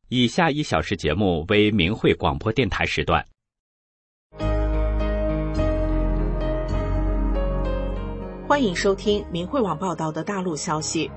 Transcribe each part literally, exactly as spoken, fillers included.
以下一小时节目为明慧广播电台时段。 欢迎收听明慧网报道的大陆消息。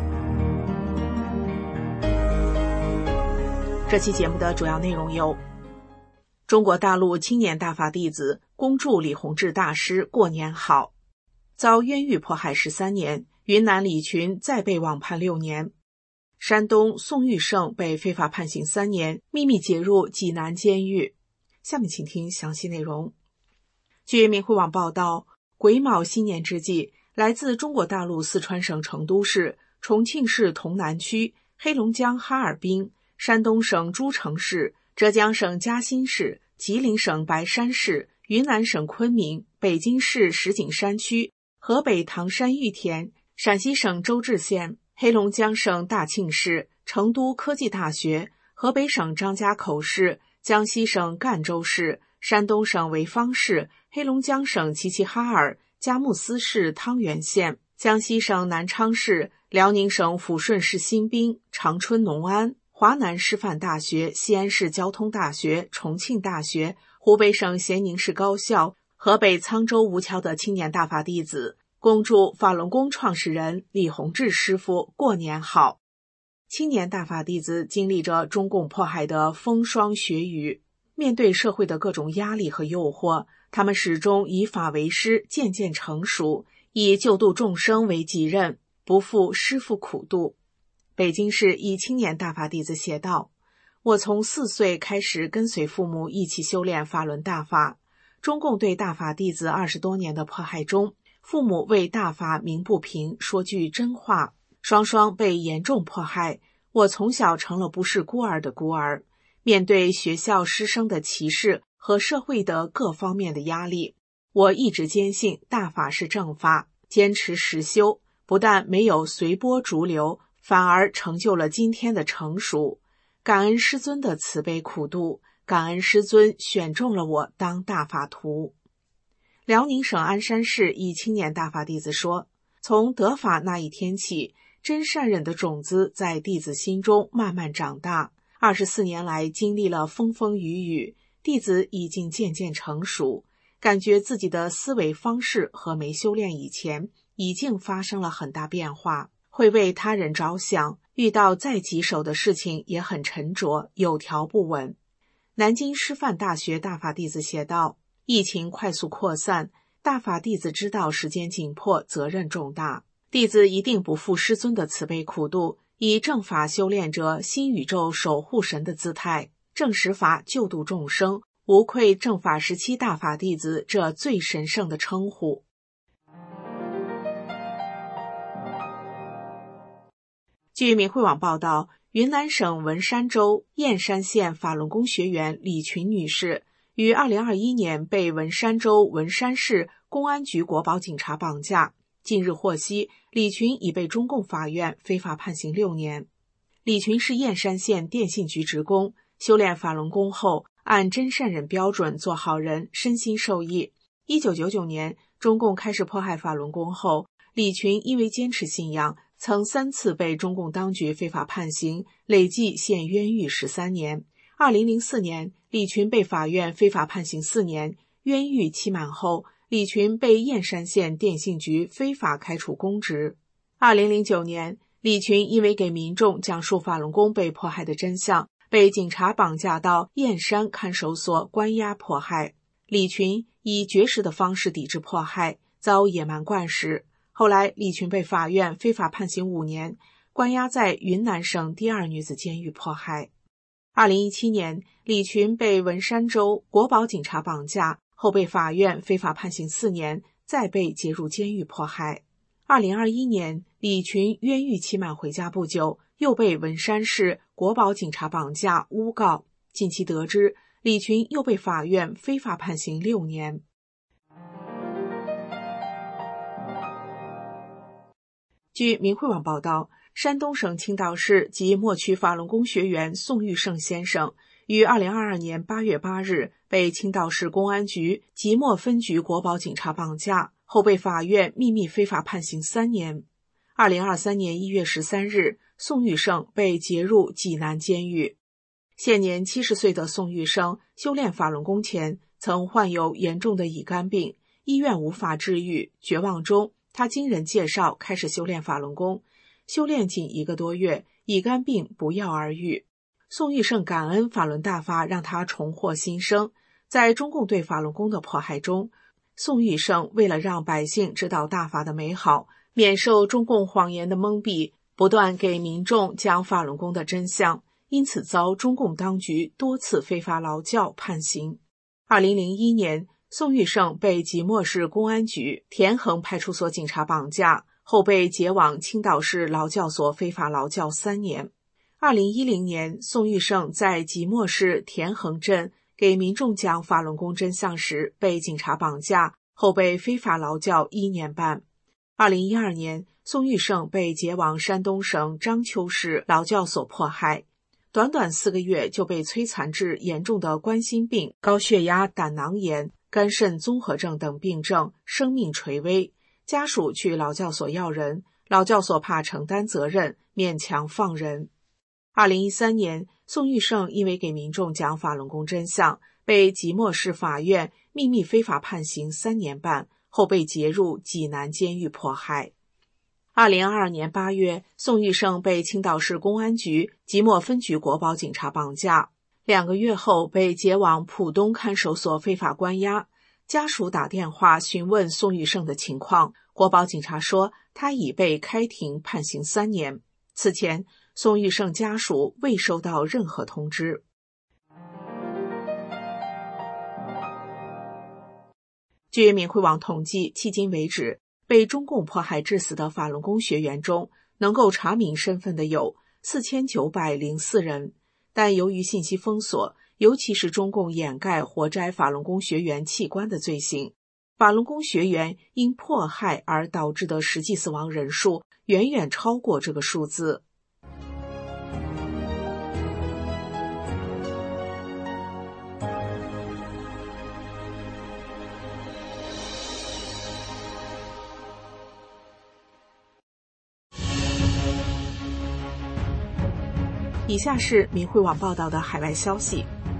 这期节目的主要内容有：中国大陆青年大法弟子恭祝李洪志大师过年好；遭冤狱迫害十三年，云南李群再被网判六年；山东宋玉胜被非法判刑三年，秘密解入济南监狱。下面请听详细内容。据明慧网报道，癸卯新年之际，来自中国大陆四川省成都市、重庆市潼南区、黑龙江哈尔滨、山东省诸城市、浙江省嘉兴市、吉林省白山市、云南省昆明、北京市石景山区、河北唐山玉田、陕西省周至县、黑龙江省大庆市、成都科技大学、河北省张家口市、江西省赣州市、山东省潍坊市、黑龙江省齐齐哈尔、佳木斯市汤原县、江西省南昌市、辽宁省抚顺市新宾、长春农安、华南师范大学、西安市交通大学、重庆大学、湖北省咸宁市高校、河北沧州吴桥的青年大法弟子，恭祝法轮功创始人李洪志师傅过年好。青年大法弟子经历着中共迫害的风霜雪雨，面对社会的各种压力和诱惑，他们始终以法为师，渐渐成熟，以救度众生为己任，不负师父苦度。北京市一青年大法弟子写道：我从四岁开始跟随父母一起修炼法轮大法，中共对大法弟子二十多年的迫害中，父母为大法鸣不平，说句真话，双双被严重迫害。我从小成了不是孤儿的孤儿，面对学校师生的歧视和社会的各方面的压力，我一直坚信大法是正法，坚持实修，不但没有随波逐流，反而成就了今天的成熟。感恩师尊的慈悲苦度，感恩师尊选中了我当大法徒。辽宁省鞍山市一青年大法弟子说，从得法那一天起，真善忍的种子在弟子心中慢慢长大。二十四年来经历了风风雨雨，弟子已经渐渐成熟，感觉自己的思维方式和没修炼以前已经发生了很大变化，会为他人着想，遇到再棘手的事情也很沉着，有条不紊。南京师范大学大法弟子写道，疫情快速扩散，大法弟子知道时间紧迫，责任重大，弟子一定不负师尊的慈悲苦度，以正法修炼者新宇宙守护神的姿态，正实法救度众生，无愧正法时期大法弟子这最神圣的称呼。据明慧网报道，云南省文山州燕山县法轮功学员李群女士于二零二一年被文山州文山市公安局国保警察绑架，近日获悉，李群已被中共法院非法判刑六年。李群是燕山县电信局职工，修炼法轮功后，按真善忍标准做好人，身心受益。一九九九年，中共开始迫害法轮功后，李群因为坚持信仰，曾三次被中共当局非法判刑，累计现冤狱十三年。二零零四年，李群被法院非法判刑四年，冤狱期满后，李群被燕山县电信局非法开除公职。二零零九年，李群因为给民众讲述法轮功被迫害的真相，被警察绑架到燕山看守所关押迫害。李群以绝食的方式抵制迫害，遭野蛮灌食。后来，李群被法院非法判刑五年，关押在云南省第二女子监狱迫害。二零一七年，李群被文山州国保警察绑架，后被法院非法判刑四年，再被劫入监狱迫害。二零二一年，李群冤狱期满回家不久，又被文山市国保警察绑架诬告。近期得知，李群又被法院非法判刑六年。据明慧网报道，山东省青岛市及莫区法轮功学员宋玉胜先生于二零二二年八月八日被青岛市公安局即墨分局国保警察绑架，后被法院秘密非法判刑三年。二零二三年一月十三日，宋玉胜被劫入济南监狱。 现年七十岁的宋玉生修炼法轮功前曾患有严重的乙肝病，医院无法治愈，绝望中他经人介绍开始修炼法轮功，修炼仅一个多月，乙肝病不药而愈。宋玉生感恩法轮大法让他重获新生。在中共对法轮功的迫害中，宋玉生为了让百姓知道大法的美好，免受中共谎言的蒙蔽，不断给民众讲法轮功的真相，因此遭中共当局多次非法劳教判刑。二零零一年，宋玉生被即墨市公安局田横派出所警察绑架，后被解往青岛市劳教所非法劳教三年。二零一零年，宋玉生在即墨市田横镇给民众讲法轮功真相时被警察绑架，后被非法劳教一年半。二零一二年，宋玉生被解往山东省章丘市劳教所迫害，短短四个月就被摧残致严重的冠心病、高血压、胆囊炎、肝肾综合症等病症，生命垂危。家属去劳教所要人，劳教所怕承担责任，勉强放人。二零一三年，宋玉生因为给民众讲法轮功真相，被即墨市法院秘密非法判刑三年半，后被劫入济南监狱迫害。二零二二年八月，宋玉生被青岛市公安局即墨分局国保警察绑架，两个月后被解往浦东看守所非法关押。家属打电话询问宋玉生的情况，国保警察说他已被开庭判刑三年。此前，宋玉生家属未收到任何通知。据明慧网统计，迄今为止，被中共迫害致死的法轮功学员中，能够查明身份的有四千九百零四人，但由于信息封锁，尤其是中共掩盖活摘法轮功学员器官的罪行，法轮功学员因迫害而导致的实际死亡人数远远超过这个数字。以下是明慧网报道的海外消息，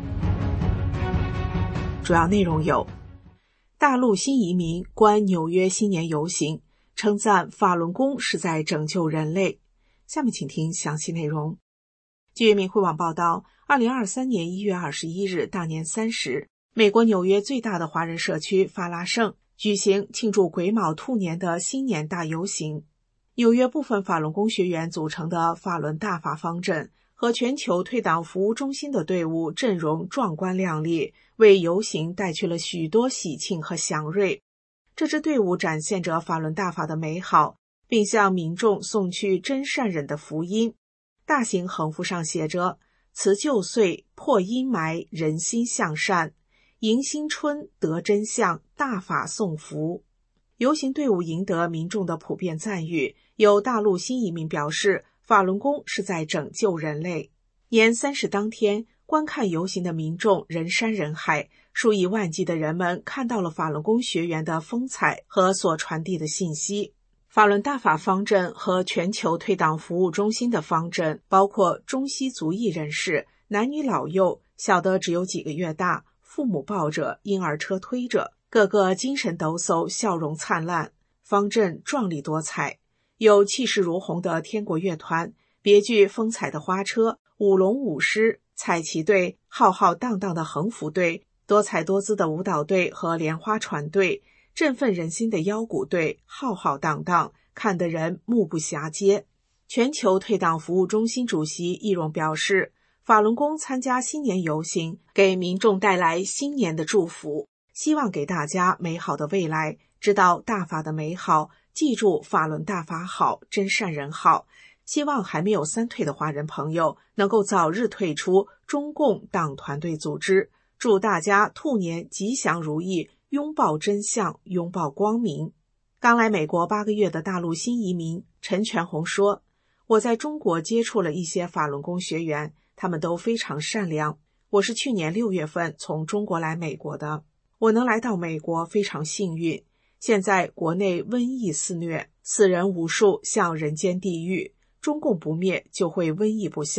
主要内容有：大陆新移民观纽约新年游行，称赞法轮功是在拯救人类。下面请听详细内容。据明慧网报道，二零二三年一月二十一日大年三十，美国纽约最大的华人社区法拉盛举行庆祝癸卯兔年的新年大游行。纽约部分法轮功学员组成的法轮大法方阵和全球退党服务中心的队伍阵容壮观亮丽，为游行带去了许多喜庆和祥瑞。这支队伍展现着法轮大法的美好，并向民众送去真善忍的福音。大型横幅上写着：辞旧岁，破阴霾，人心向善，迎新春，得真相，大法送福。游行队伍赢得民众的普遍赞誉，有大陆新移民表示，法轮功是在拯救人类。年三十当天，观看游行的民众人山人海，数以万计的人们看到了法轮功学员的风采和所传递的信息。法轮大法方阵和全球退党服务中心的方阵包括中西族裔人士、男女老幼，小的只有几个月大，父母抱着，婴儿车推着，个个精神抖擞，笑容灿烂。方阵壮丽多彩，有气势如虹的天国乐团，别具风采的花车，舞龙舞狮，彩旗队，浩浩荡荡的横幅队，多彩多姿的舞蹈队和莲花船队，振奋人心的腰鼓队，浩浩荡荡，看得人目不暇接。全球退党服务中心主席易荣表示，法轮功参加新年游行，给民众带来新年的祝福，希望给大家美好的未来，知道大法的美好，记住法轮大法好，真善人好。希望还没有三退的华人朋友能够早日退出中共党团队组织，祝大家兔年吉祥如意，拥抱真相，拥抱光明。刚来美国八个月的大陆新移民陈全红说，我在中国接触了一些法轮功学员，他们都非常善良。我是去年六月份从中国来美国的，我能来到美国非常幸运。现在国内瘟疫肆虐，死人无数，像人间地狱，中共不灭就会瘟疫不消，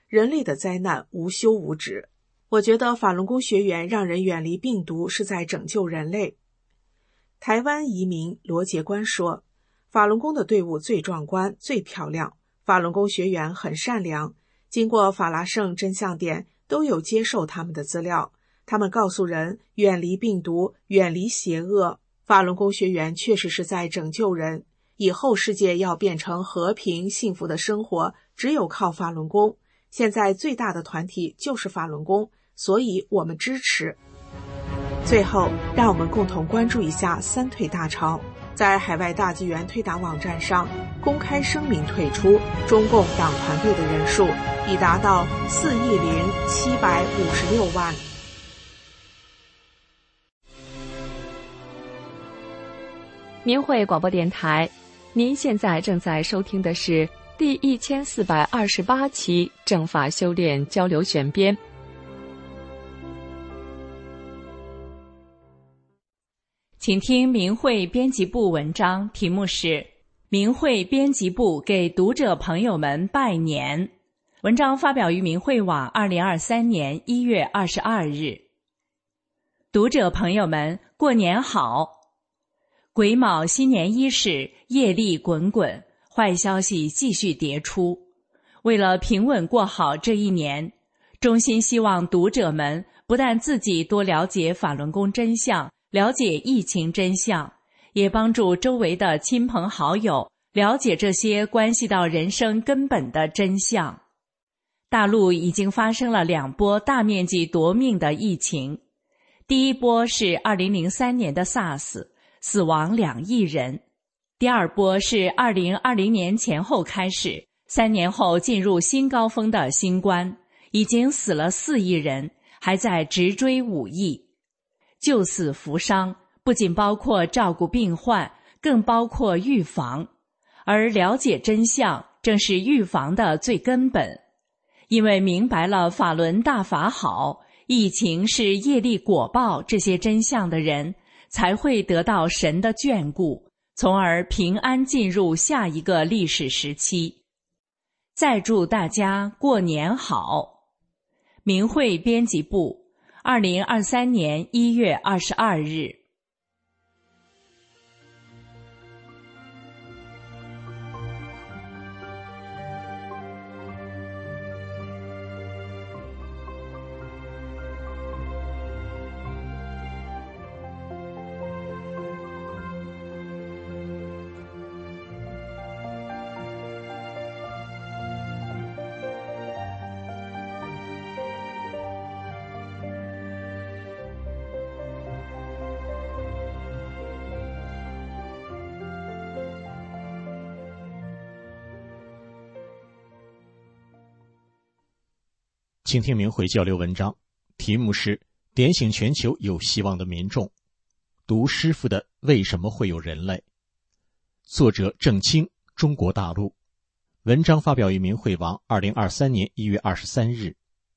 人类的灾难无休无止。我觉得法轮功学员让人远离病毒是在拯救人类。台湾移民罗杰关说，法轮功的队伍最壮观、最漂亮，法轮功学员很善良，经过法拉盛真相点都有接受他们的资料，他们告诉人远离病毒，远离邪恶。法轮功学员确实是在拯救人，以后世界要变成和平幸福的生活，只有靠法轮功。现在最大的团体就是法轮功，所以我们支持。最后，让我们共同关注一下三退大潮。在海外大纪元推打网站上公开声明退出中共党团队的人数已达到四亿零七百五十六万。 明慧广播电台，您现在正在收听的是第一千四百二十八期正法修炼交流选编。 请听明慧编辑部文章，题目是明慧编辑部给读者朋友们拜年。文章发表于明慧网二零二三年一月二十二日。读者朋友们，过年好！癸卯新年伊始，业力滚滚，坏消息继续迭出。为了平稳过好这一年，衷心希望读者们不但自己多了解法轮功真相，了解疫情真相，也帮助周围的亲朋好友了解这些关系到人生根本的真相。大陆已经发生了两波大面积夺命的疫情，第一波是二零零三年的 SARS， 死亡两亿人；第二波是二零二零年前后开始，三年后进入新高峰的新冠，已经死了四亿人，还在直追五亿。救死扶伤不仅包括照顾病患，更包括预防，而了解真相正是预防的最根本。因为明白了法轮大法好，疫情是业力果报这些真相的人，才会得到神的眷顾，从而平安进入下一个历史时期。再祝大家过年好！明慧编辑部二零二三年一月二十二日。 请听明慧交流文章，题目是点醒全球有希望的民众，读师父的为什么会有人类，作者郑清，中国大陆。文章发表于明慧网二零二三年一月二十三日。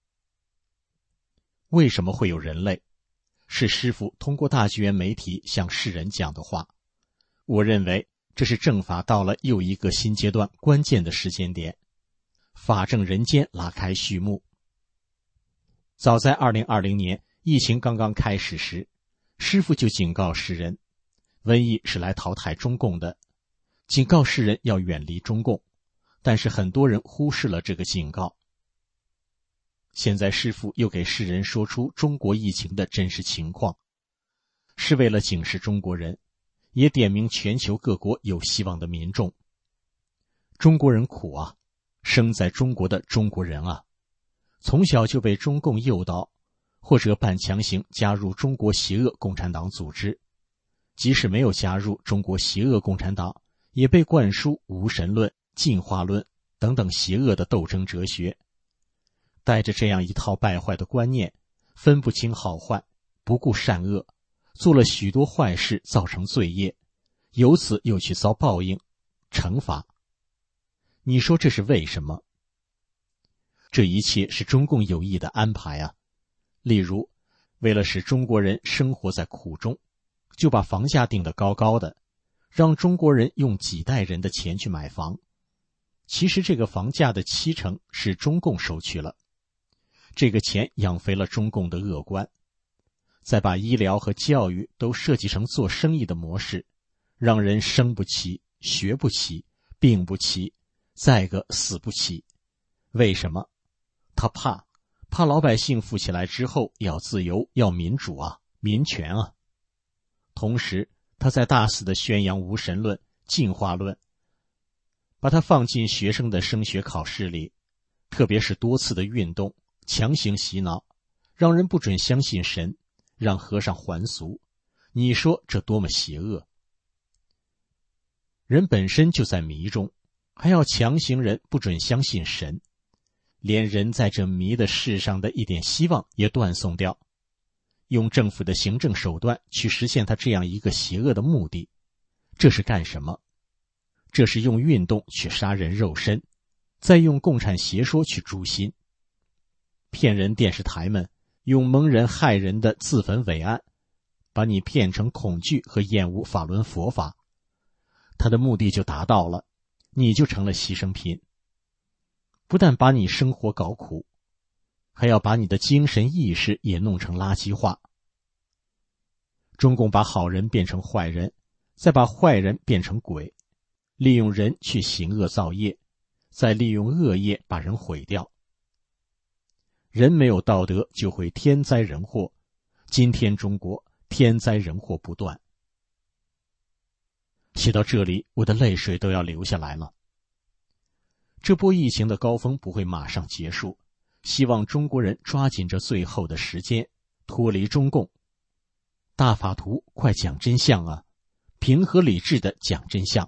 为什么会有人类，是师父通过大纪元媒体向世人讲的话。我认为这是正法到了又一个新阶段关键的时间点，法正人间拉开序幕。早在二零二零年疫情刚刚开始时，师父就警告世人，瘟疫是来淘汰中共的，警告世人要远离中共，但是很多人忽视了这个警告。现在师父又给世人说出中国疫情的真实情况，是为了警示中国人，也点明全球各国有希望的民众。中国人苦啊，生在中国的中国人啊，从小就被中共诱导，或者半强行加入中国邪恶共产党组织，即使没有加入中国邪恶共产党，也被灌输无神论、进化论等等邪恶的斗争哲学。带着这样一套败坏的观念，分不清好坏，不顾善恶，做了许多坏事，造成罪业，由此又去遭报应、惩罚。你说这是为什么？这一切是中共有意的安排啊！例如，为了使中国人生活在苦中，就把房价定得高高的，让中国人用几代人的钱去买房， 其实这个房价的七成是中共收取了，这个钱养肥了中共的恶官，再把医疗和教育都设计成做生意的模式，让人生不起，学不起，病不起，再个死不起。为什么？他怕怕老百姓富起来之后要自由，要民主啊，民权啊。同时他在大肆地宣扬无神论、进化论，把它放进学生的升学考试里，特别是多次的运动，强行洗脑，让人不准相信神，让和尚还俗。你说这多么邪恶！人本身就在迷中，还要强行人不准相信神，连人在这迷的世上的一点希望也断送掉，用政府的行政手段去实现他这样一个邪恶的目的。这是干什么？这是用运动去杀人肉身，再用共产邪说去诛心。骗人电视台们用蒙人害人的自焚伪案，把你骗成恐惧和厌恶法轮佛法，他的目的就达到了，你就成了牺牲品。不但把你生活搞苦，还要把你的精神意识也弄成垃圾化。中共把好人变成坏人，再把坏人变成鬼，利用人去行恶造业，再利用恶业把人毁掉。人没有道德就会天灾人祸，今天中国天灾人祸不断。写到这里，我的泪水都要流下来了。这波疫情的高峰不会马上结束，希望中国人抓紧这最后的时间，脱离中共。大法图，快讲真相啊！平和理智的讲真相。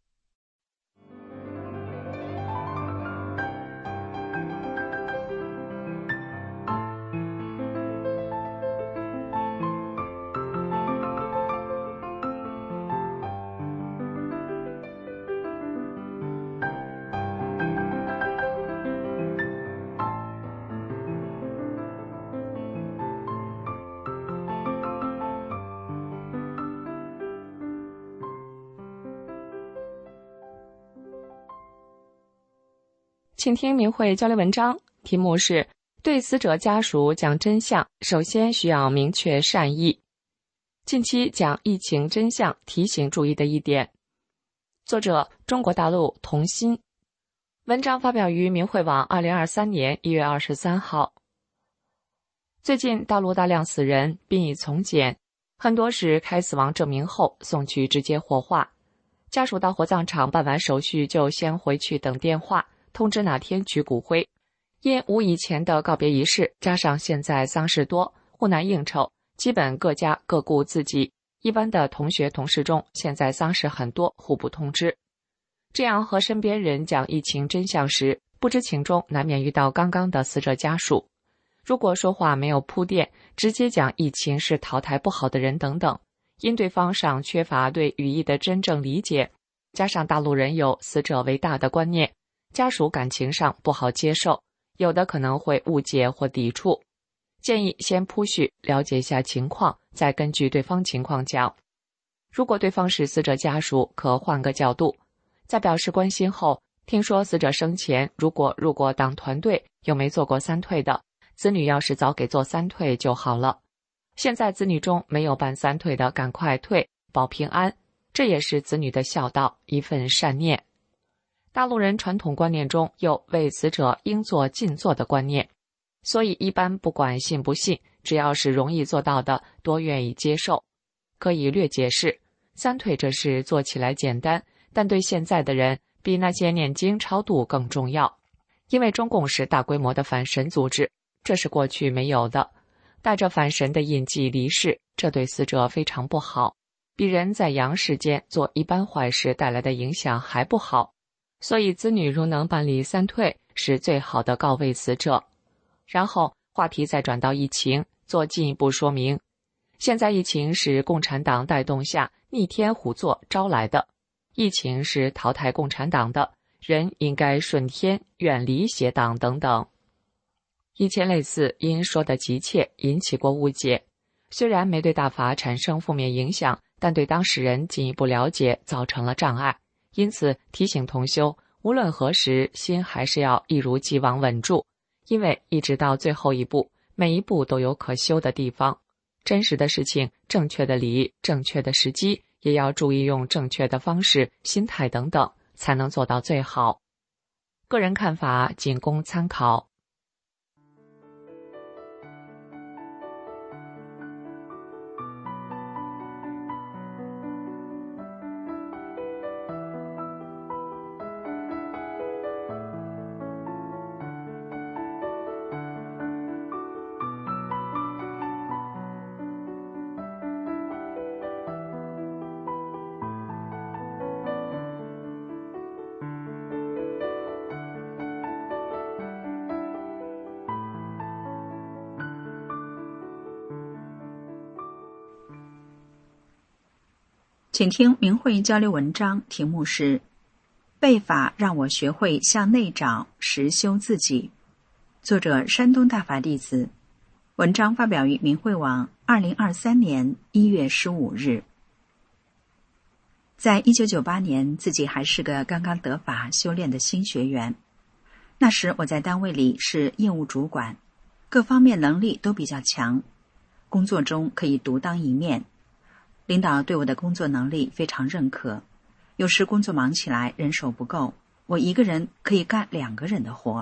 请听明慧交流文章，题目是对死者家属讲真相，首先需要明确善意。近期讲疫情真相，提醒注意的一点。作者中国大陆童心，文章发表于明慧网二零二三年一月二十三号。最近大陆大量死人，殡仪从简，很多是开死亡证明后送去直接火化，家属到火葬场办完手续就先回去等电话通知哪天取骨灰。因无以前的告别仪式，加上现在丧事多，户难应酬，基本各家各顾自己。一般的同学同事中，现在丧事很多，互不通知。这样和身边人讲疫情真相时，不知情中难免遇到刚刚的死者家属。如果说话没有铺垫，直接讲疫情是淘汰不好的人等等，因对方尚缺乏对语义的真正理解，加上大陆人有死者为大的观念，家属感情上不好接受，有的可能会误解或抵触。建议先铺叙，了解一下情况，再根据对方情况讲。如果对方是死者家属，可换个角度，在表示关心后，听说死者生前如果入过党团队，又没做过三退的，子女要是早给做三退就好了。现在子女中没有办三退的，赶快退，保平安，这也是子女的孝道，一份善念。大陆人传统观念中有为死者应做尽做的观念，所以一般不管信不信，只要是容易做到的，多愿意接受。可以略解释，三退这事做起来简单，但对现在的人比那些念经超度更重要。因为中共是大规模的反神组织，这是过去没有的，带着反神的印记离世，这对死者非常不好，比人在阳世间做一般坏事带来的影响还不好。所以子女如能办理三退，是最好的告慰死者。然后话题再转到疫情，做进一步说明。现在疫情是共产党带动下逆天胡作招来的，疫情是淘汰共产党的，人应该顺天，远离邪党等等。以前类似因说得急切引起过误解，虽然没对大法产生负面影响，但对当事人进一步了解造成了障碍。因此提醒同修，无无论何时，心还是要一如既往稳住，因为一直到最后一步，每一步都有可修的地方。真实的事情，正确的理，正确的时机，也要注意用正确的方式、心态等等，才能做到最好。个人看法仅供参考。 请听明慧交流文章，题目是背法让我学会向内找，实修自己。作者山东大法弟子。文章发表于明慧网二零二三年一月十五日。在一九九八年，自己还是个刚刚得法修炼的新学员。那时我在单位里是业务主管，各方面能力都比较强，工作中可以独当一面。领导对我的工作能力非常认可，有时工作忙起来人手不够，我一个人可以干两个人的活。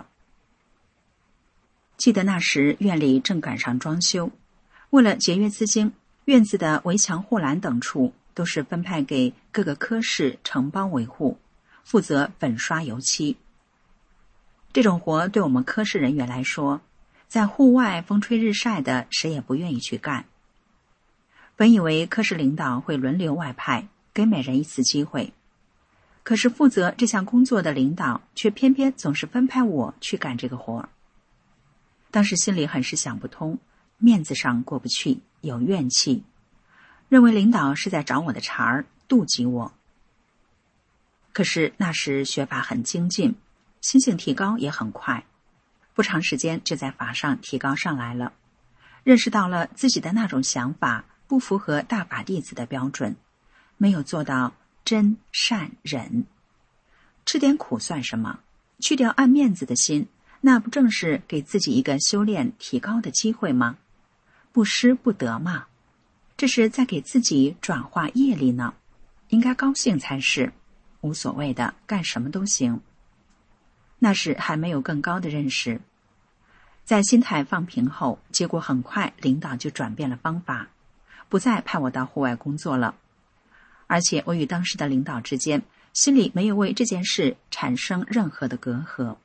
记得那时院里正赶上装修，为了节约资金，院子的围墙护栏等处都是分派给各个科室承包维护，负责粉刷油漆。这种活对我们科室人员来说，在户外风吹日晒的，谁也不愿意去干。本以为科室领导会轮流外派，给每人一次机会，可是负责这项工作的领导却偏偏总是分派我去干这个活。当时心里很是想不通，面子上过不去，有怨气，认为领导是在找我的茬儿，妒忌我。可是那时学法很精进，心性提高也很快，不长时间就在法上提高上来了，认识到了自己的那种想法不符合大法弟子的标准，没有做到真善忍。吃点苦算什么？去掉爱面子的心，那不正是给自己一个修炼提高的机会吗？不失不得嘛，这是在给自己转化业力呢，应该高兴才是，无所谓的，干什么都行。那时还没有更高的认识，在心态放平后，结果很快领导就转变了方法，不再派我到户外工作了，而且我与当时的领导之间心里没有为这件事产生任何的隔阂。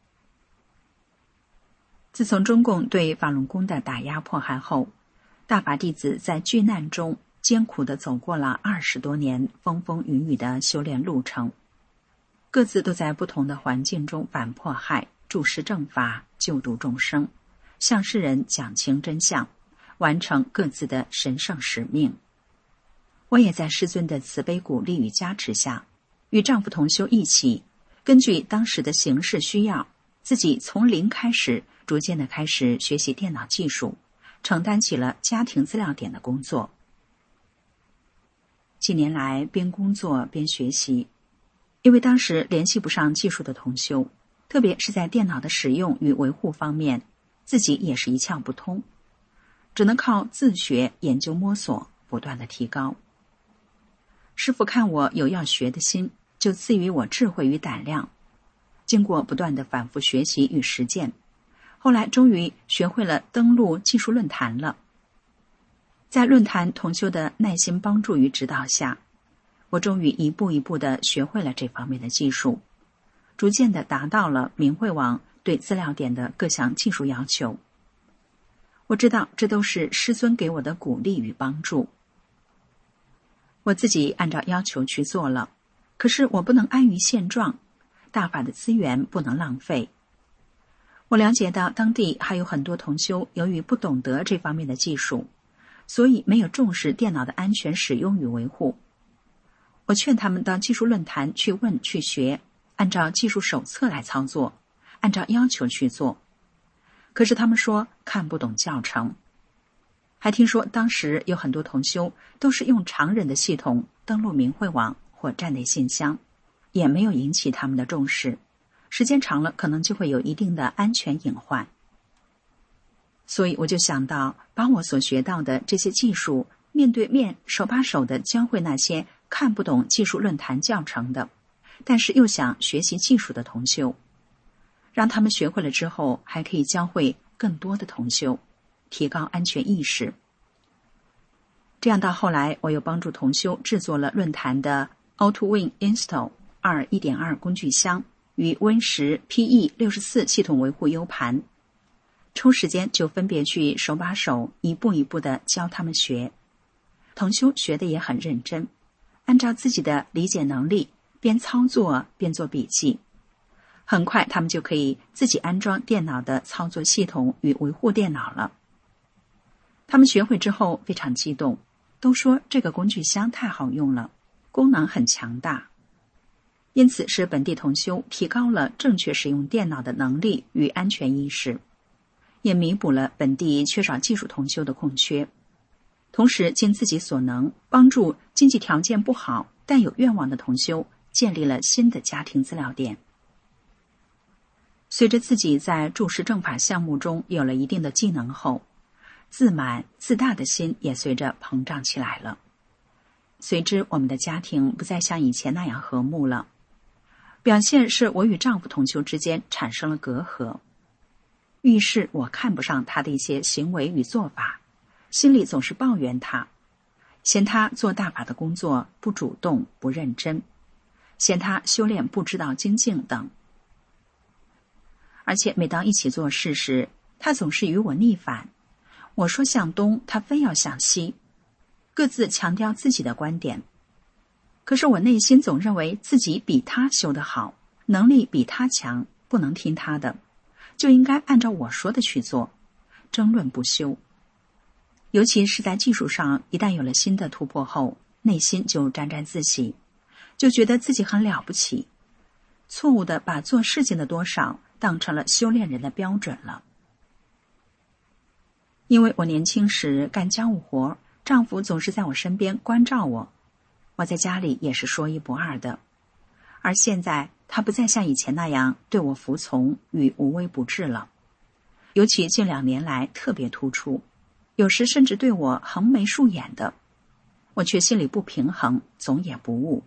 自从中共对法轮功的打压迫害后，大法弟子在巨难中艰苦地走过了二十多年风风雨雨的修炼路程，各自都在不同的环境中反迫害，注释正法，救度众生，向世人讲清真相，完成各自的神圣使命。我也在师尊的慈悲鼓励与加持下，与丈夫同修一起，根据当时的形势需要，自己从零开始，逐渐地开始学习电脑技术，承担起了家庭资料点的工作。几年来边工作边学习，因为当时联系不上技术的同修，特别是在电脑的使用与维护方面，自己也是一窍不通，只能靠自学研究摸索，不断的提高。师父看我有要学的心，就赐予我智慧与胆量，经过不断的反复学习与实践，后来终于学会了登录技术论坛了。在论坛同修的耐心帮助与指导下，我终于一步一步地学会了这方面的技术，逐渐地达到了明慧网对资料点的各项技术要求。我知道这都是师尊给我的鼓励与帮助。我自己按照要求去做了，可是我不能安于现状，大法的资源不能浪费。我了解到当地还有很多同修由于不懂得这方面的技术，所以没有重视电脑的安全使用与维护。我劝他们到技术论坛去问去学，按照技术手册来操作，按照要求去做。可是他们说看不懂教程，还听说当时有很多同修都是用常人的系统登录明慧网或站内信箱， 也没有引起他们的重视，时间长了可能就会有一定的安全隐患。所以我就想到，把我所学到的这些技术面对面手把手地教会那些看不懂技术论坛教程的，但是又想学习技术的同修，让他们学会了之后还可以教会更多的同修，提高安全意识。这样到后来，我又帮助同修制作了论坛的 AutoWin Install 二 一点二 工具箱与 Win 十 P E 六十四 系统维护 U 盘，抽时间就分别去手把手一步一步地教他们学。同修学得也很认真，按照自己的理解能力边操作边做笔记，很快他们就可以自己安装电脑的操作系统与维护电脑了。他们学会之后非常激动，都说这个工具箱太好用了，功能很强大。因此使本地同修提高了正确使用电脑的能力与安全意识，也弥补了本地缺少技术同修的空缺，同时尽自己所能帮助经济条件不好但有愿望的同修建立了新的家庭资料店。随着自己在注释正法项目中有了一定的技能后，自满自大的心也随着膨胀起来了。随之我们的家庭不再像以前那样和睦了，表现是我与丈夫同修之间产生了隔阂，遇事我看不上他的一些行为与做法，心里总是抱怨他，嫌他做大法的工作不主动不认真，嫌他修炼不知道精进等。而且每当一起做事时，他总是与我逆反，我说向东，他非要向西，各自强调自己的观点。可是我内心总认为自己比他修得好，能力比他强，不能听他的，就应该按照我说的去做，争论不休。尤其是在技术上，一旦有了新的突破后，内心就沾沾自喜，就觉得自己很了不起，错误地把做事情的多少当成了修炼人的标准了。因为我年轻时干家务活，丈夫总是在我身边关照我，我在家里也是说一不二的。而现在他不再像以前那样对我服从与无微不至了，尤其近两年来特别突出，有时甚至对我横眉竖眼的，我却心里不平衡，总也不悟。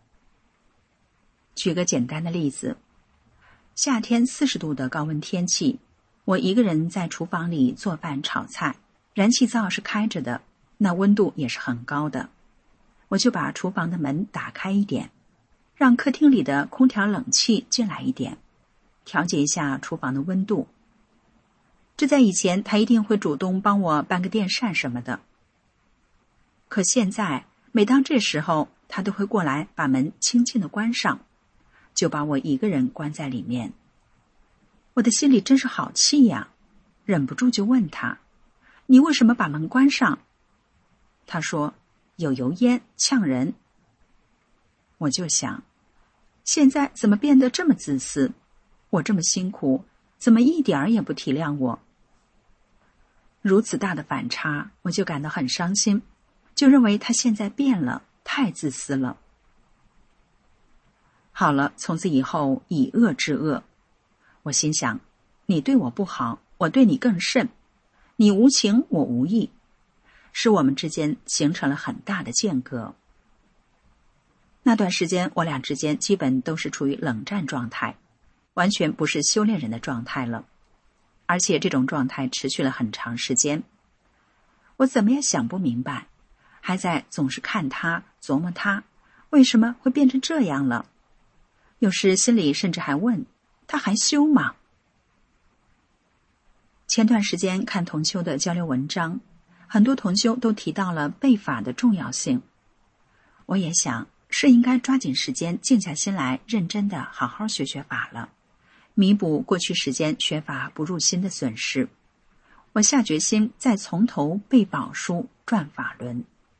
举个简单的例子，夏天四十度的高温天气，我一个人在厨房里做饭炒菜，燃气灶是开着的，那温度也是很高的，我就把厨房的门打开一点，让客厅里的空调冷气进来一点，调节一下厨房的温度。这在以前他一定会主动帮我搬个电扇什么的，可现在每当这时候，他都会过来把门轻轻地关上，就把我一个人关在里面。我的心里真是好气呀，忍不住就问他，你为什么把门关上？他说，有油烟呛人。我就想，现在怎么变得这么自私？我这么辛苦，怎么一点儿也不体谅我？如此大的反差，我就感到很伤心，就认为他现在变了，太自私了。好了，从此以后以恶制恶。我心想，你对我不好，我对你更甚，你无情，我无义，使我们之间形成了很大的间隔。那段时间我俩之间基本都是处于冷战状态，完全不是修炼人的状态了，而且这种状态持续了很长时间。我怎么也想不明白，还在总是看他琢磨他为什么会变成这样了，有时心里甚至还问，他还修吗？前段时间看同修的交流文章，很多同修都提到了背法的重要性。我也想，是应该抓紧时间静下心来，认真的好好学学法了，弥补过去时间学法不入心的损失。我下决心再从头背宝书转法轮。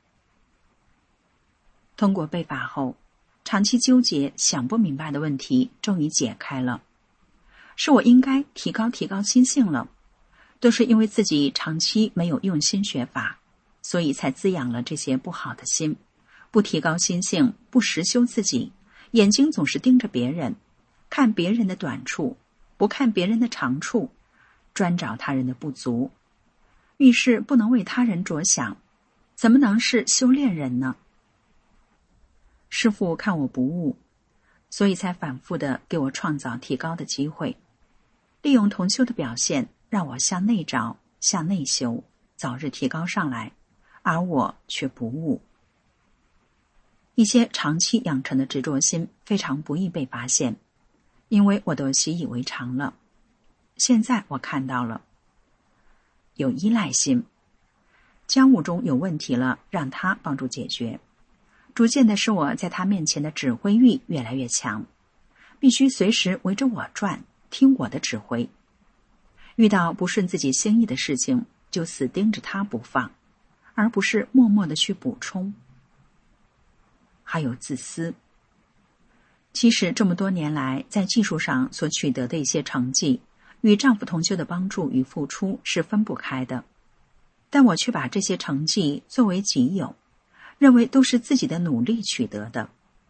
通过背法后，长期纠结想不明白的问题终于解开了，是我应该提高提高心性了，都是因为自己长期没有用心学法，所以才滋养了这些不好的心，不提高心性，不实修自己， 眼睛总是盯着别人，看别人的短处，不看别人的长处，专找他人的不足，遇事不能为他人着想，怎么能是修炼人呢？师父看我不悟，所以才反复地给我创造提高的机会，利用同修的表现让我向内找，向内修，早日提高上来，而我却不悟。一些长期养成的执着心非常不易被发现，因为我都习以为常了。现在我看到了，有依赖心，家务中有问题了，让他帮助解决，逐渐的使我在他面前的指挥欲越来越强，必须随时围着我转，听我的指挥。遇到不顺自己心意的事情，就死盯着他不放，而不是默默的去补充。还有自私。其实这么多年来，在技术上所取得的一些成绩，与丈夫同修的帮助与付出是分不开的，但我却把这些成绩作为己有，认为都是自己的努力取得的。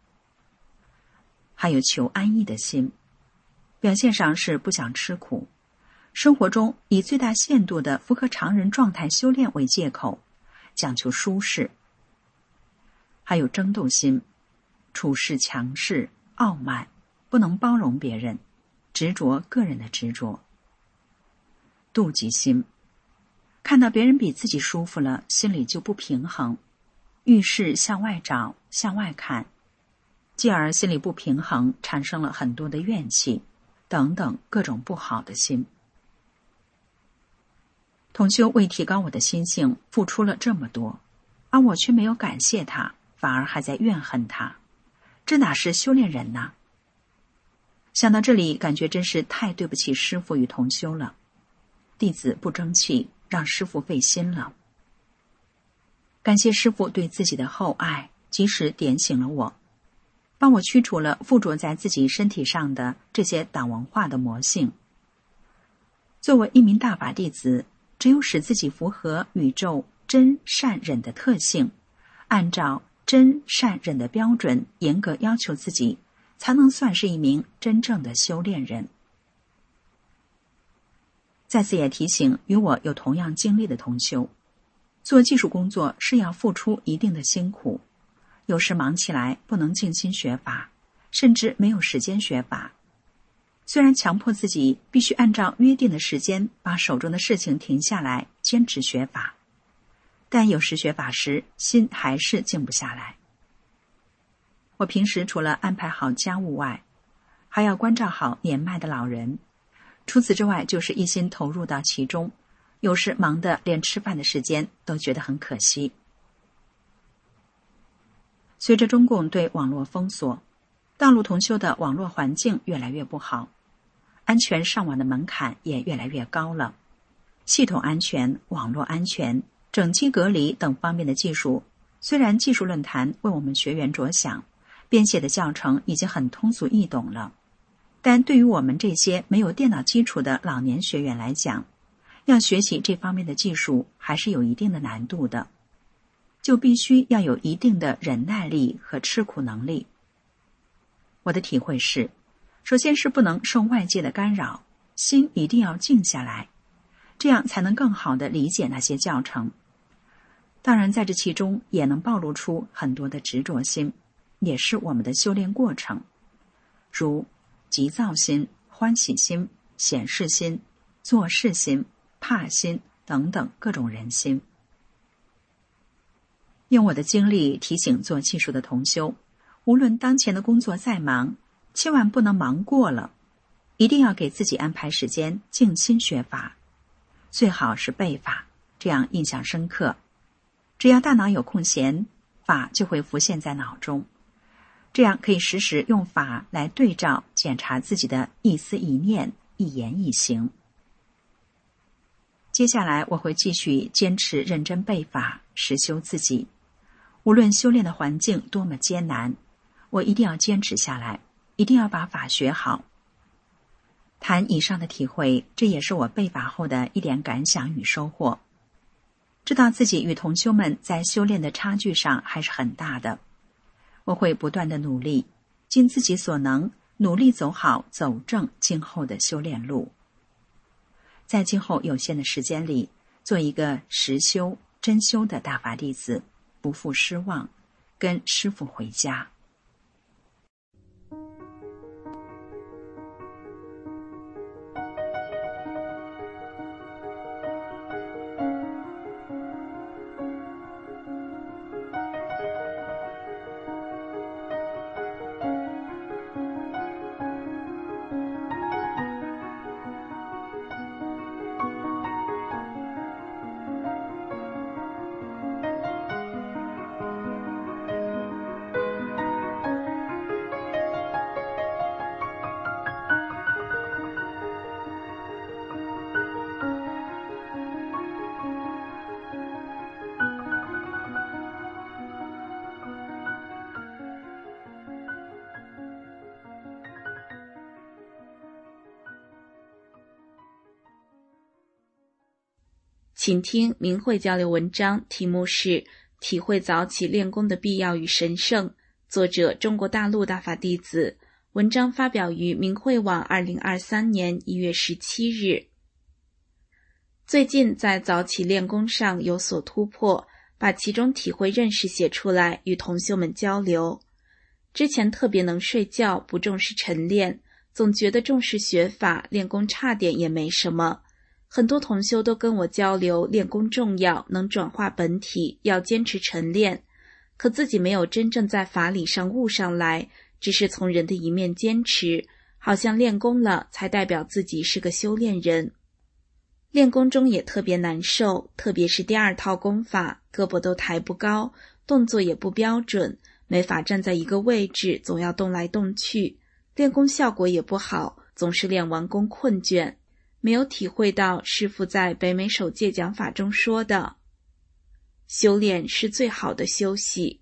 还有求安逸的心，表现上是不想吃苦，生活中以最大限度的符合常人状态修炼为借口，讲求舒适。还有争斗心，处事强势、傲慢，不能包容别人，执着个人的执着。妒忌心，看到别人比自己舒服了，心里就不平衡，遇事向外找，向外看，继而心里不平衡，产生了很多的怨气，等等各种不好的心。同修为提高我的心性付出了这么多，而我却没有感谢他，反而还在怨恨他，这哪是修炼人呢？想到这里，感觉真是太对不起师父与同修了，弟子不争气，让师父费心了。感谢师父对自己的厚爱，及时点醒了我，帮我驱除了附着在自己身体上的这些党文化的魔性。作为一名大法弟子，只有使自己符合宇宙真善忍的特性，按照真善忍的标准严格要求自己，才能算是一名真正的修炼人。再次也提醒与我有同样经历的同修，做技术工作是要付出一定的辛苦，有时忙起来不能静心学法，甚至没有时间学法。虽然强迫自己必须按照约定的时间把手中的事情停下来坚持学法，但有时学法时心还是静不下来。我平时除了安排好家务外，还要关照好年迈的老人，除此之外就是一心投入到其中，有时忙得连吃饭的时间都觉得很可惜。随着中共对网络封锁，大陆同修的网络环境越来越不好，安全上网的门槛也越来越高了，系统安全、网络安全、整机隔离等方面的技术，虽然技术论坛为我们学员着想，编写的教程已经很通俗易懂了，但对于我们这些没有电脑基础的老年学员来讲，要学习这方面的技术还是有一定的难度的，就必须要有一定的忍耐力和吃苦能力。我的体会是，首先是不能受外界的干扰，心一定要静下来，这样才能更好地理解那些教程。当然在这其中也能暴露出很多的执着心，也是我们的修炼过程，如急躁心、欢喜心、显示心、做事心、怕心等等各种人心。用我的经历提醒做技术的同修，无论当前的工作再忙，千万不能忙过了，一定要给自己安排时间静心学法，最好是背法，这样印象深刻。只要大脑有空闲，法就会浮现在脑中，这样可以时时用法来对照检查自己的一思一念、一言一行。接下来我会继续坚持认真背法，实修自己。无论修炼的环境多么艰难，我一定要坚持下来，一定要把法学好。谈以上的体会，这也是我背法后的一点感想与收获。知道自己与同修们在修炼的差距上还是很大的，我会不断的努力， 尽自己所能，努力走好走正今后的修炼路。在今后有限的时间里，做一个实修真修的大法弟子，不负失望，跟师父回家。 请听明慧交流文章，题目是体会早起练功的必要与神圣，作者中国大陆大法弟子，文章发表于明慧网二零二三年一月十七日。最近在早起练功上有所突破，把其中体会认识写出来与同修们交流。之前特别能睡觉，不重视晨练，总觉得重视学法，练功差点也没什么。很多同修都跟我交流练功重要，能转化本体，要坚持晨练，可自己没有真正在法理上悟上来，只是从人的一面坚持，好像练功了才代表自己是个修炼人。练功中也特别难受，特别是第二套功法，胳膊都抬不高，动作也不标准，没法站在一个位置，总要动来动去，练功效果也不好，总是练完功困倦，没有体会到师父在北美首届讲法中说的，修炼是最好的休息。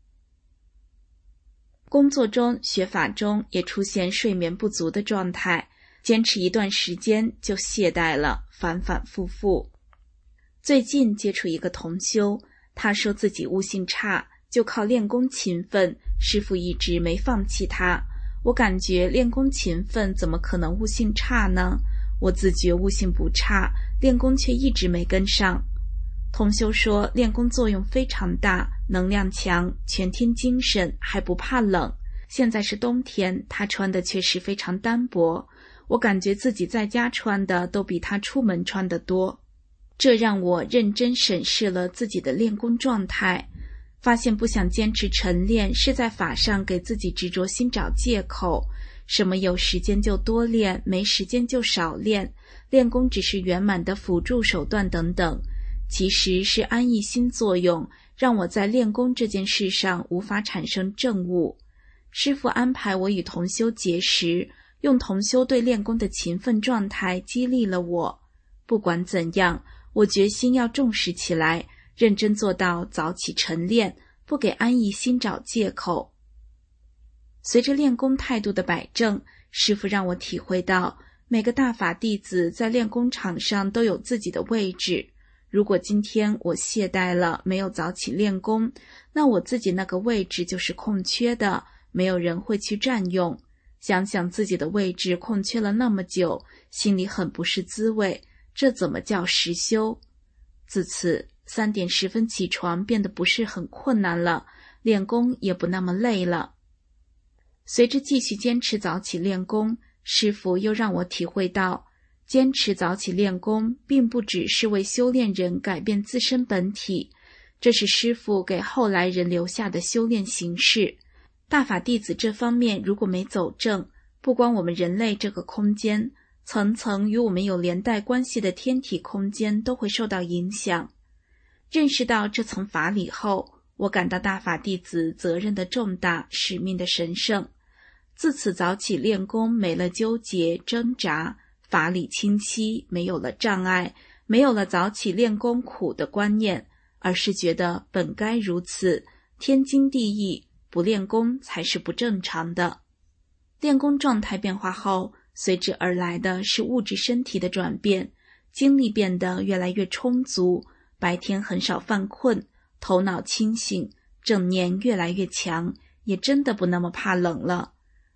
工作中、学法中也出现睡眠不足的状态，坚持一段时间就懈怠了，反反复复。最近接触一个同修，他说自己悟性差，就靠练功勤奋，师父一直没放弃他。我感觉练功勤奋怎么可能悟性差呢？我自觉悟性不差，练功却一直没跟上。同修说练功作用非常大，能量强，全天精神，还不怕冷。现在是冬天，他穿的确实非常单薄，我感觉自己在家穿的都比他出门穿的多。这让我认真审视了自己的练功状态，发现不想坚持晨练是在法上给自己执着心找借口，什么有时间就多练，没时间就少练，练功只是圆满的辅助手段等等，其实是安逸心作用，让我在练功这件事上无法产生正悟。师父安排我与同修结识，用同修对练功的勤奋状态激励了我。不管怎样，我决心要重视起来，认真做到早起晨练，不给安逸心找借口。随着练功态度的摆正，师父让我体会到每个大法弟子在练功场上都有自己的位置。如果今天我懈怠了，没有早起练功，那我自己那个位置就是空缺的，没有人会去占用。想想自己的位置空缺了那么久，心里很不是滋味，这怎么叫实修？自此三点十分起床变得不是很困难了，练功也不那么累了。随着继续坚持早起练功，师父又让我体会到，坚持早起练功并不只是为修炼人改变自身本体，这是师父给后来人留下的修炼形式。大法弟子这方面如果没走正，不光我们人类这个空间，层层与我们有连带关系的天体空间都会受到影响。认识到这层法理后，我感到大法弟子责任的重大，使命的神圣。自此早起练功没了纠结挣扎，法理清晰，没有了障碍，没有了早起练功苦的观念，而是觉得本该如此，天经地义，不练功才是不正常的。练功状态变化后，随之而来的是物质身体的转变，精力变得越来越充足，白天很少犯困，头脑清醒，正念越来越强，也真的不那么怕冷了。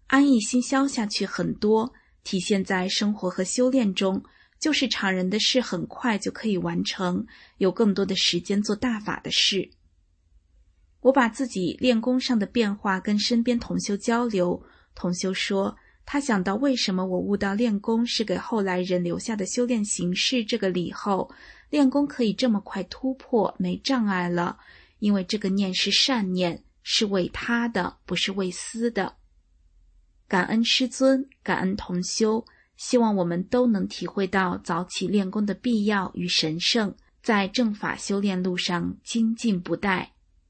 安逸心消下去很多，体现在生活和修炼中，就是常人的事很快就可以完成，有更多的时间做大法的事。我把自己练功上的变化跟身边同修交流，同修说他想到为什么我悟到练功是给后来人留下的修炼形式这个理后，练功可以这么快突破，没障碍了，因为这个念是善念，是为他的，不是为私的。感恩师尊，感恩同修，希望我们都能体会到早起练功的必要与神圣，在正法修炼路上精进不怠。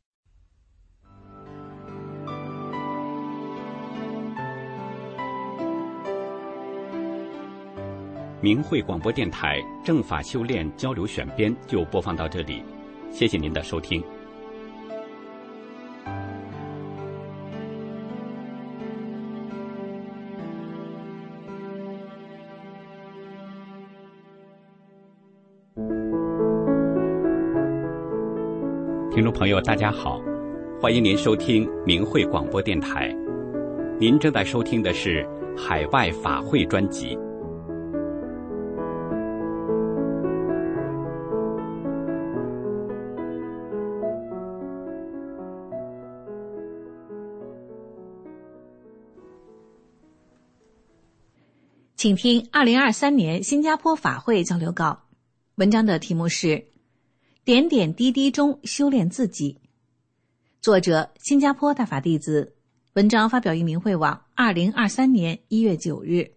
明慧广播电台正法修炼交流选编就播放到这里，谢谢您的收听。听众朋友大家好，欢迎您收听明慧广播电台，您正在收听的是海外法会专辑。 请听二零二三年新加坡法会交流稿，文章的题目是点点滴滴中修炼自己，作者新加坡大法弟子，文章发表于明慧网二零二三年一月九日。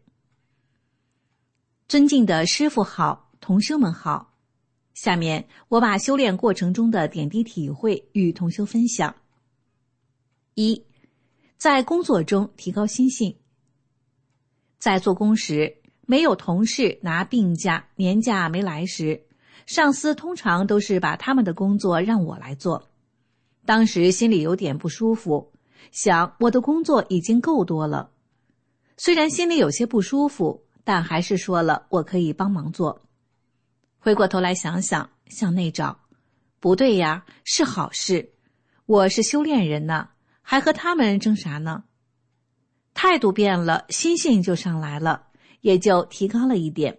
尊敬的师父好，同修们好，下面我把修炼过程中的点滴体会与同修分享。一，在工作中提高心性。在做工时，没有同事拿病假、年假没来时，上司通常都是把他们的工作让我来做。当时心里有点不舒服，想我的工作已经够多了。虽然心里有些不舒服，但还是说了我可以帮忙做。回过头来想想，向内找，不对呀，是好事。我是修炼人呢，还和他们争啥呢？态度变了，心性就上来了，也就提高了一点。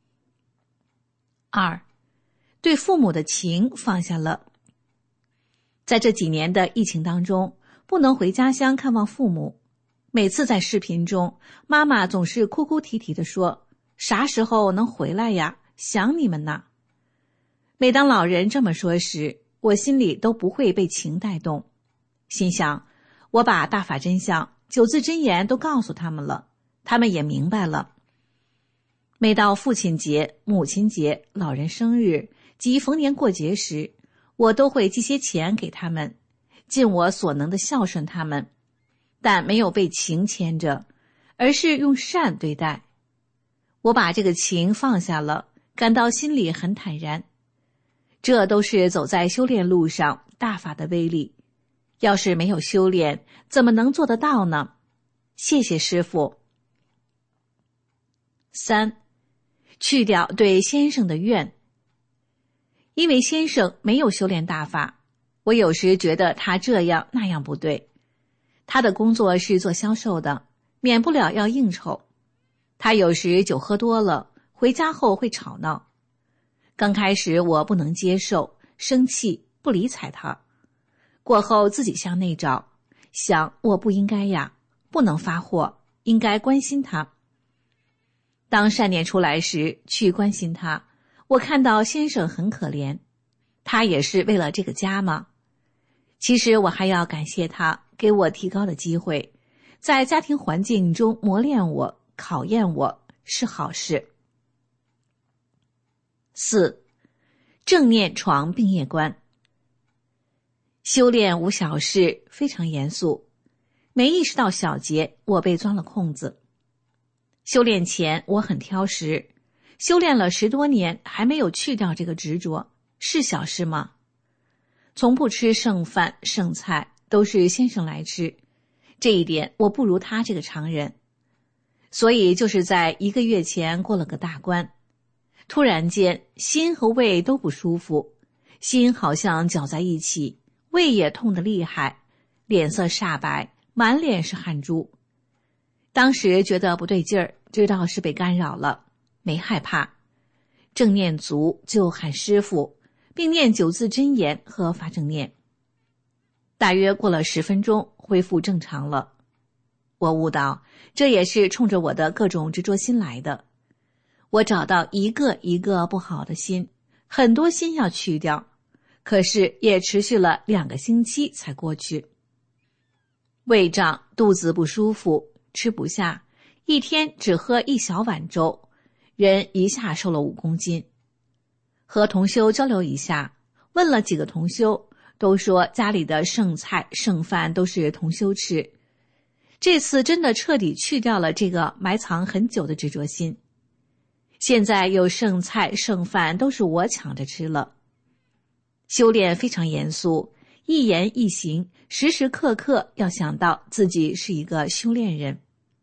二，对父母的情放下了。在这几年的疫情当中，不能回家乡看望父母，每次在视频中，妈妈总是哭哭啼啼地说，啥时候能回来呀？想你们呢。每当老人这么说时，我心里都不会被情带动，心想，我把大法真相九字真言都告诉他们了，他们也明白了。每到父亲节、母亲节、老人生日及逢年过节时，我都会寄些钱给他们，尽我所能的孝顺他们，但没有被情牵着，而是用善对待。我把这个情放下了，感到心里很坦然。这都是走在修炼路上大法的威力。要是没有修炼，怎么能做得到呢？谢谢师父。三，去掉对先生的怨。因为先生没有修炼大法，我有时觉得他这样那样不对。他的工作是做销售的，免不了要应酬。他有时酒喝多了，回家后会吵闹。刚开始我不能接受，生气，不理睬他。过后自己向内找，想我不应该呀，不能发货，应该关心他。当善念出来时，去关心他，我看到先生很可怜，他也是为了这个家吗？其实我还要感谢他给我提高的机会，在家庭环境中磨练我、考验我，是好事。四，正念闯病业关。修炼无小事，非常严肃。没意识到小节，我被钻了空子。修炼前我很挑食，修炼了十多年还没有去掉这个执着，是小事吗？从不吃剩饭剩菜，都是先生来吃，这一点我不如他这个常人。所以就是在一个月前过了个大关，突然间心和胃都不舒服，心好像搅在一起，胃也痛得厉害，脸色煞白，满脸是汗珠。 当时觉得不对劲儿，知道是被干扰了，没害怕，正念足就喊师父，并念九字真言和发正念。大约过了十分钟，恢复正常了。我悟到，这也是冲着我的各种执着心来的。我找到一个一个不好的心，很多心要去掉，可是也持续了两个星期才过去。胃胀，肚子不舒服，吃不下，一天只喝一小碗粥，人一下瘦了五公斤。和同修交流一下，问了几个同修，都说家里的剩菜剩饭都是同修吃。这次真的彻底去掉了这个埋藏很久的执着心。现在有剩菜剩饭都是我抢着吃了。修炼非常严肃，一言一行时时刻刻要想到自己是一个修炼人。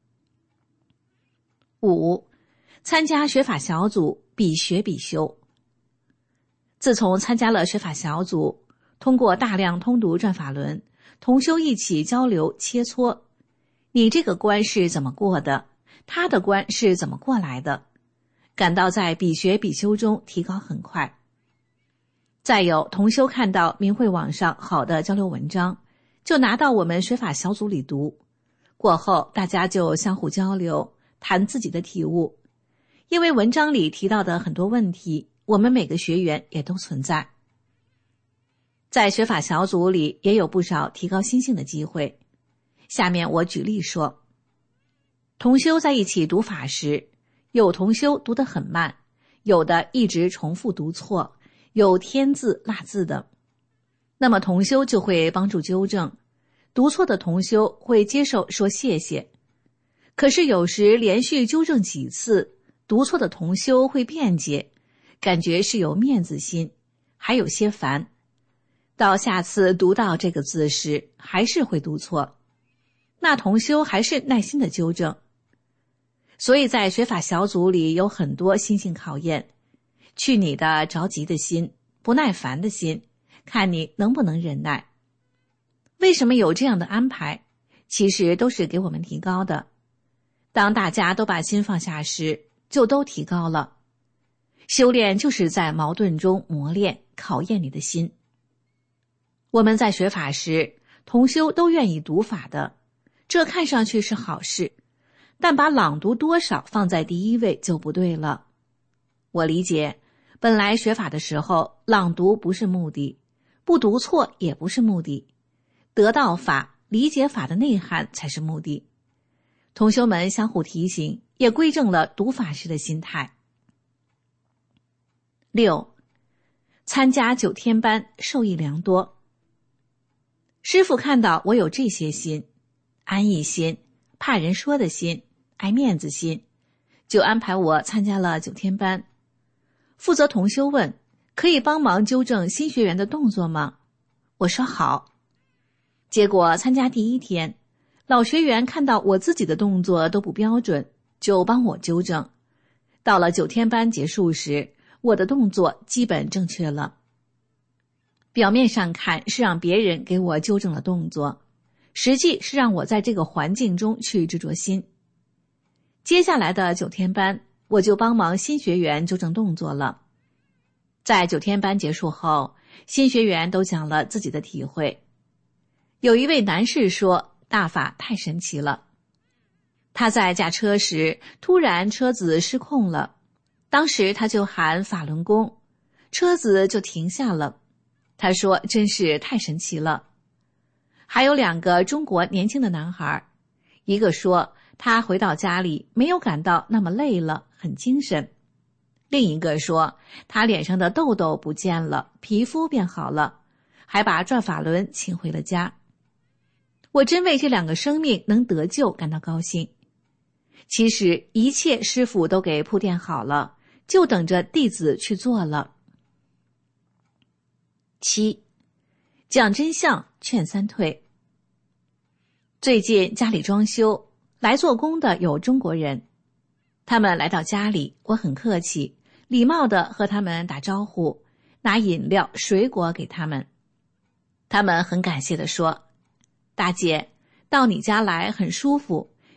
五，参加学法小组，必学必修。自从参加了学法小组，通过大量通读转法轮，同修一起交流切磋，你这个关是怎么过的，他的关是怎么过来的，感到在比学比修中提高很快。再有，同修看到明慧网上好的交流文章，就拿到我们学法小组里读，过后大家就相互交流，谈自己的体悟。因为文章里提到的很多问题，我们每个学员也都存在。在学法小组里也有不少提高心性的机会。下面我举例说，同修在一起读法时，有同修读得很慢，有的一直重复读错，有添字落字的，那么同修就会帮助纠正，读错的同修会接受说谢谢。可是有时连续纠正几次，读错的同修会辩解，感觉是有面子心，还有些烦。到下次读到这个字时，还是会读错，那同修还是耐心的纠正。所以在学法小组里有很多心性考验，去你的着急的心，不耐烦的心，看你能不能忍耐。为什么有这样的安排？其实都是给我们提高的。当大家都把心放下时，就都提高了。修炼就是在矛盾中磨练、考验你的心。我们在学法时，同修都愿意读法的，这看上去是好事，但把朗读多少放在第一位就不对了。我理解，本来学法的时候，朗读不是目的，不读错也不是目的，得到法、理解法的内涵才是目的。同修们相互提醒，也归正了读法时的心态。六，参加九天班，受益良多。师父看到我有这些心，安逸心、怕人说的心、爱面子心，就安排我参加了九天班。负责同修问，可以帮忙纠正新学员的动作吗？我说好。结果参加第一天，老学员看到我自己的动作都不标准，就帮我纠正。到了九天班结束时，我的动作基本正确了。表面上看是让别人给我纠正了动作，实际是让我在这个环境中去执着心。接下来的九天班，我就帮忙新学员纠正动作了。在九天班结束后，新学员都讲了自己的体会。有一位男士说，大法太神奇了。他在驾车时，突然车子失控了，当时他就喊法轮功，车子就停下了。他说真是太神奇了。还有两个中国年轻的男孩，一个说他回到家里没有感到那么累了，很精神。另一个说他脸上的痘痘不见了，皮肤变好了，还把转法轮请回了家。我真为这两个生命能得救感到高兴。其实一切师父都给铺垫好了，就等着弟子去做了。七，讲真相，劝三退。最近家里装修，来做工的有中国人，他们来到家里，我很客气，礼貌地和他们打招呼，拿饮料、水果给他们。他们很感谢地说，大姐，到你家来很舒服，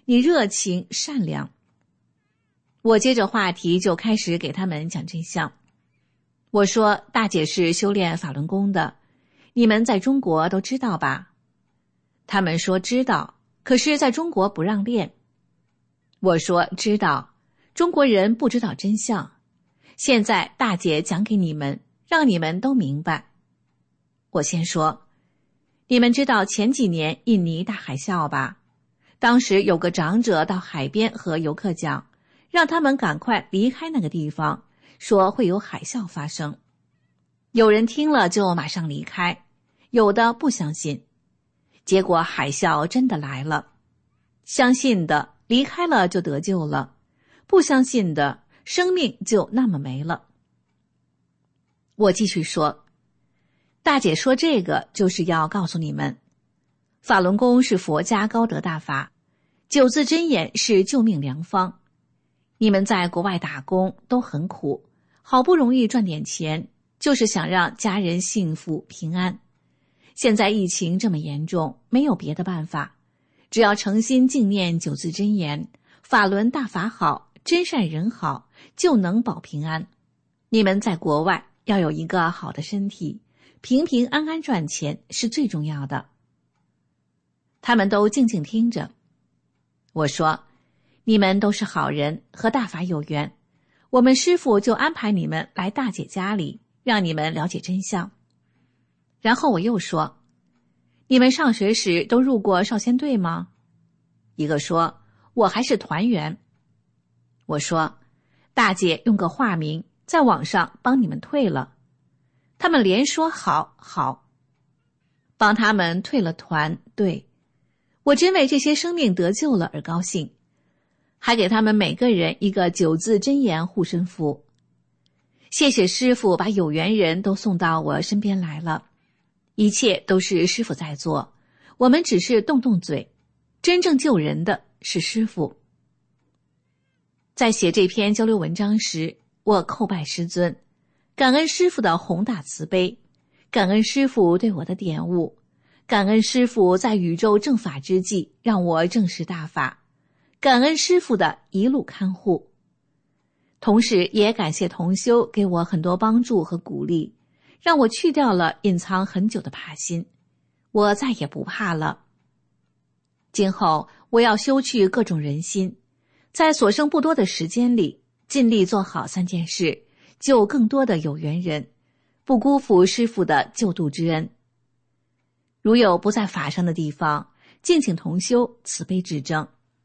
你热情善良。我接着话题就开始给他们讲真相。我说，大姐是修炼法轮功的，你们在中国都知道吧？他们说知道，可是在中国不让练。我说知道，中国人不知道真相。现在大姐讲给你们，让你们都明白。我先说，你们知道前几年印尼大海啸吧？当时有个长者到海边和游客讲，让他们赶快离开那个地方，说会有海啸发生。有人听了就马上离开，有的不相信。结果海啸真的来了，相信的离开了就得救了，不相信的生命就那么没了。我继续说，大姐说这个就是要告诉你们，法轮功是佛家高德大法，九字真言是救命良方。你们在国外打工都很苦，好不容易赚点钱，就是想让家人幸福平安。现在疫情这么严重，没有别的办法，只要诚心敬念九字真言，法轮大法好，真善人好，就能保平安。你们在国外要有一个好的身体，平平安安赚钱是最重要的。他们都静静听着。我说，你们都是好人，和大法有缘，我们师父就安排你们来大姐家里，让你们了解真相。然后我又说，你们上学时都入过少先队吗？一个说，我还是团员。我说，大姐用个化名在网上帮你们退了。他们连说好好，帮他们退了团队。我真为这些生命得救了而高兴，还给他们每个人一个九字真言护身符。谢谢师父把有缘人都送到我身边来了，一切都是师父在做，我们只是动动嘴，真正救人的是师父。在写这篇交流文章时，我叩拜师尊，感恩师父的宏大慈悲，感恩师父对我的点悟，感恩师父在宇宙正法之际让我正视大法，感恩师父的一路看护。同时也感谢同修给我很多帮助和鼓励，让我去掉了隐藏很久的怕心，我再也不怕了。今后我要修去各种人心，在所剩不多的时间里，尽力做好三件事，救更多的有缘人，不辜负师父的救度之恩。如有不在法上的地方，敬请同修慈悲指正。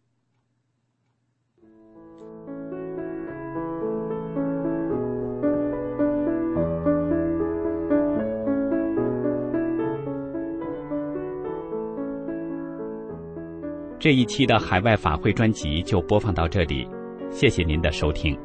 这一期的海外法会专辑就播放到这里，谢谢您的收听。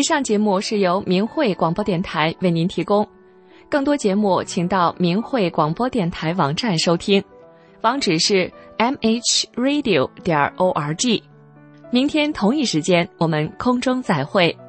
上节目是由明慧广播电台为您提供，更多节目请到明慧广播电台网站收听，网址是 m h radio 点 org。明天同一时间我们空中再会。